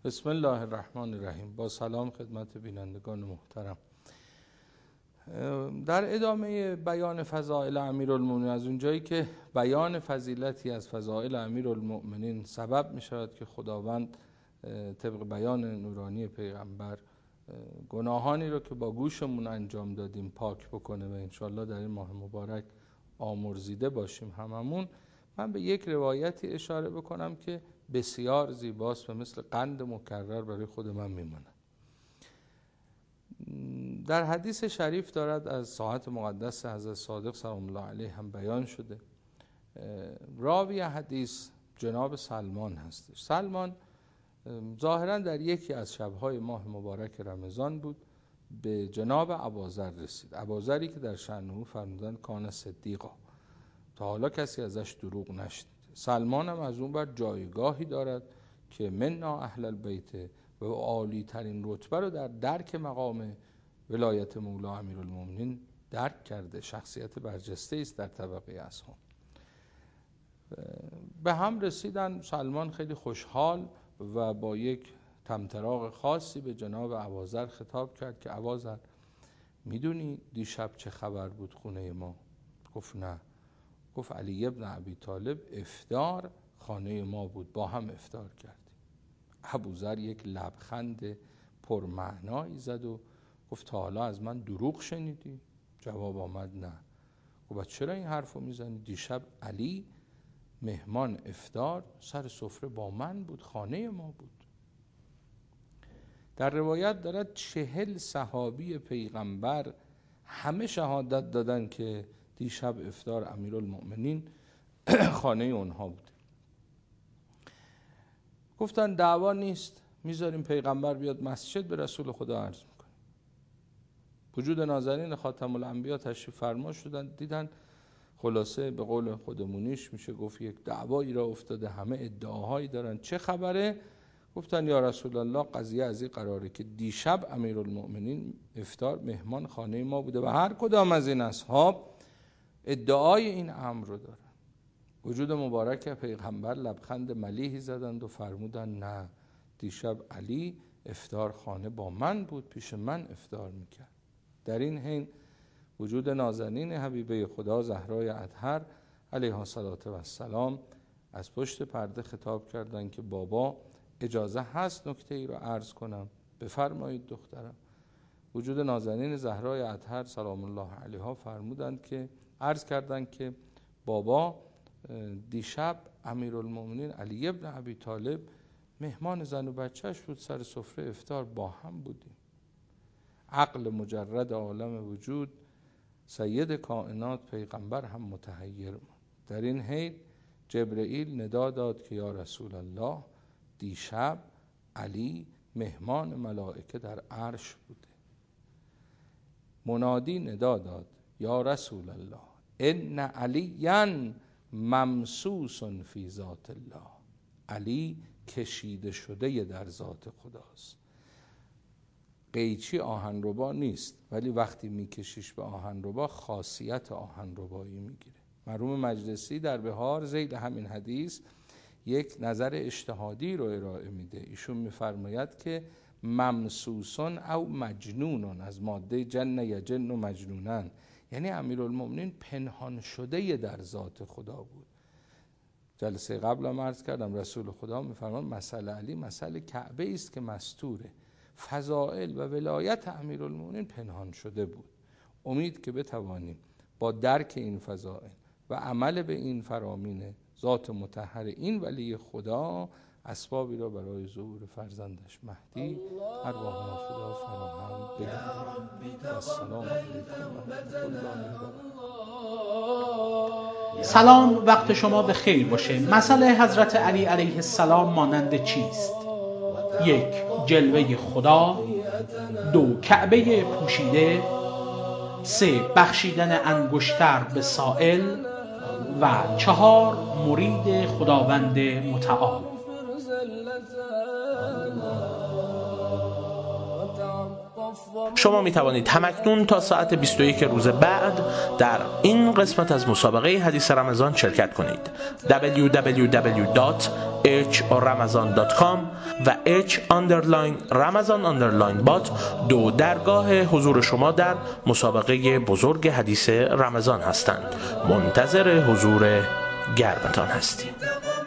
بسم الله الرحمن الرحیم. با سلام خدمت بینندگان محترم. در ادامه بیان فضائل امیرالمومنین، از اونجایی که بیان فضیلتی از فضائل امیرالمومنین سبب می شود که خداوند طبق بیان نورانی پیغمبر گناهانی رو که با گوشمون انجام دادیم پاک بکنه و انشالله در این ماه مبارک آمرزیده باشیم هممون، من به یک روایتی اشاره بکنم که بسیار زیباست و مثل قند مکرر برای خود من میمونه. در حدیث شریف دارد، از ساعت مقدس حضرت صادق سلام الله علیه هم بیان شده. راوی حدیث جناب سلمان هستش. سلمان ظاهرا در یکی از شبهای ماه مبارک رمضان بود، به جناب ابوذر رسید. ابوذری که در شأنه فرمودن کان صدیقا، تا حالا کسی ازش دروغ نشنید. سلمان هم از اون بر جایگاهی دارد که منا اهل البیت و عالی ترین رتبه رو در درک مقام ولایت مولا امیرالمومنین درک کرده. شخصیت برجسته است در طبقه اصحاب. به هم رسیدن. سلمان خیلی خوشحال و با یک طمطراق خاصی به جناب ابوذر خطاب کرد که ابوذر، میدونی دیشب چه خبر بود خونه ما؟ گفت نه. گفت علی ابن ابی طالب افطار خانه ما بود، با هم افطار کردیم. ابوذر یک لبخند پرمعنایی زد و گفت تا حالا از من دروغ شنیدی؟ جواب آمد نه. گفت چرا این حرفو میزنی؟ دیشب علی مهمان افطار سر سفره با من بود، خانه ما بود. در روایت دارد 40 صحابی پیغمبر همه شهادت دادن که دیشب افطار امیرالمومنین خانه اونها بود. گفتن دعوا نیست، میذاریم پیغمبر بیاد مسجد به رسول خدا عرض میکنیم. وجود نازنین خاتم الانبیا تشریف فرما شدن، دیدن خلاصه به قول خودمونیش میشه گفت یک دعوایی را افتاده، همه ادعاهایی دارن. چه خبره؟ گفتن یا رسول الله قضیه از این قراره که دیشب امیرالمومنین افطار مهمان خانه ما بوده و هر کدام از این اصحاب ادعای این امر رو دارن. وجود مبارک پیغمبر لبخند ملیحی زدند و فرمودن نه، دیشب علی افطار خانه با من بود، پیش من افطار میکرد. در این حین وجود نازنین حبیبه خدا زهرای اطهر علیها السلام از پشت پرده خطاب کردند که بابا اجازه هست نکته ای رو عرض کنم؟ بفرمایید دخترم. وجود نازنین زهرای اطهر سلام الله علیها فرمودند که عرض کردند که بابا دیشب امیرالمومنین علی ابن ابی طالب مهمان زن و بچهش بود، سر سفره افطار با هم بودیم. عقل مجرد عالم وجود سید کائنات پیغمبر هم متحیر بود. در این حین جبرئیل ندا داد که یا رسول الله دیشب علی مهمان ملائکه در عرش بوده. منادی ندا داد یا رسول الله ان علیاً ممسوس فی ذات الله، علی کشیده شده در ذات خداست. قیچی آهنربا نیست، ولی وقتی میکشیش به آهنربا خاصیت آهنربایی میگیره. مرحوم مجلسی در بهار ذیل همین حدیث یک نظر اجتهادی رو ارائه میده. ایشون میفرماید که ممسوسون او مجنونون، از ماده جن یجن و مجنونن، یعنی امیرالمومنین پنهان شده در ذات خدا بود. جلسه قبل هم عرض کردم رسول خدا میفرماید مثل علی مثل کعبه است که مستوره. فضائل و ولایت امیرالمومنین پنهان شده بود. امید که بتوانیم با درک این فضائل و عمل به این فرامین ذات مطهر این ولی خدا اسبابی را برای ظهور فرزندش مهدی ارواحنا فدا فراهم بگردانید. السلام علیکم و رحمت الله و برکاته. سلام، وقت شما به خیر باشه. مسئله حضرت علی علیه السلام مانند چیست؟ 1. جلوه خدا. 2. کعبه پوشیده. 3. بخشیدن انگشتر به سائل. و 4. مرید خداوند متعال. شما می توانید همکنون تا ساعت 21 روز بعد در این قسمت از مسابقه حدیث رمضان شرکت کنید. www.hramazan.com و h_ramazan_bot دو درگاه حضور شما در مسابقه بزرگ حدیث رمضان هستند. منتظر حضور گرمتان هستیم.